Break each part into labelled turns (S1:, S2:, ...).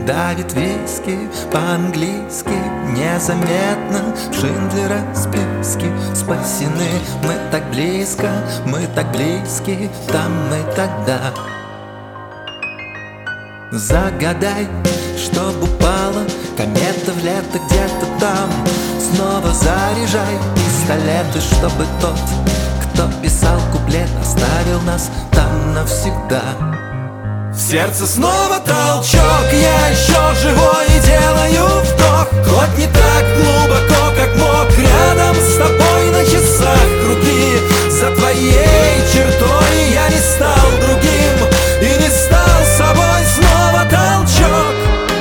S1: давит виски по-английски. Незаметно Шиндлера списки спасены. Мы так близко, мы так близки, там и тогда. Загадай, чтоб упала комета в лето где-то там. Снова заряжай пистолеты, чтобы тот, кто писал куплет, оставил нас там навсегда. В сердце снова толчок, я еще живой и делаю вдох. Хоть не так глубоко, как мог, рядом с тобой на часах круги. За твоей чертой я не стал другим и не стал собой. Снова толчок.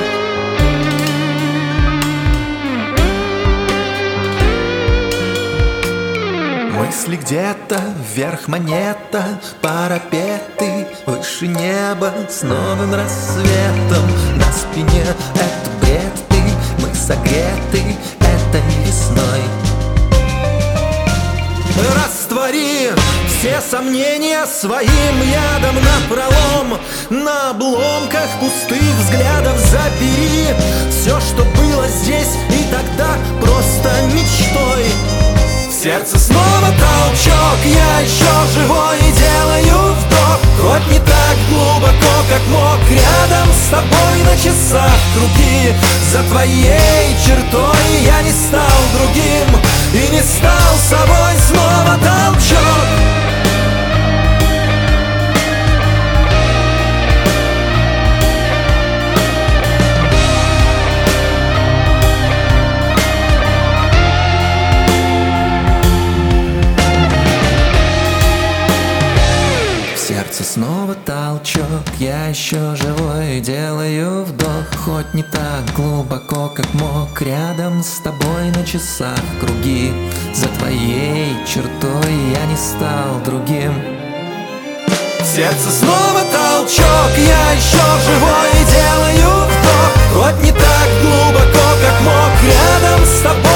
S1: Мысли где-то, вверх монета, парапеты, выше неба с новым рассветом. На спине это бред ты, мы согреты этой весной. Раствори все сомнения своим ядом напролом. На обломках пустых взглядов забери все, что было здесь и тогда просто мечтой. В сердце снова толчок, я еще живой и делаю вдох. Хоть не так глубоко, как мог, рядом с тобой на часах круги. За твоей чертой я не стал другим и не стал собой. Снова толчок. Сердце снова толчок, я еще живой, делаю вдох. Хоть не так глубоко, как мог, рядом с тобой на часах круги. За твоей чертой я не стал другим. Сердце снова толчок, я еще живой и делаю вдох. Хоть не так глубоко, как мог, рядом с тобой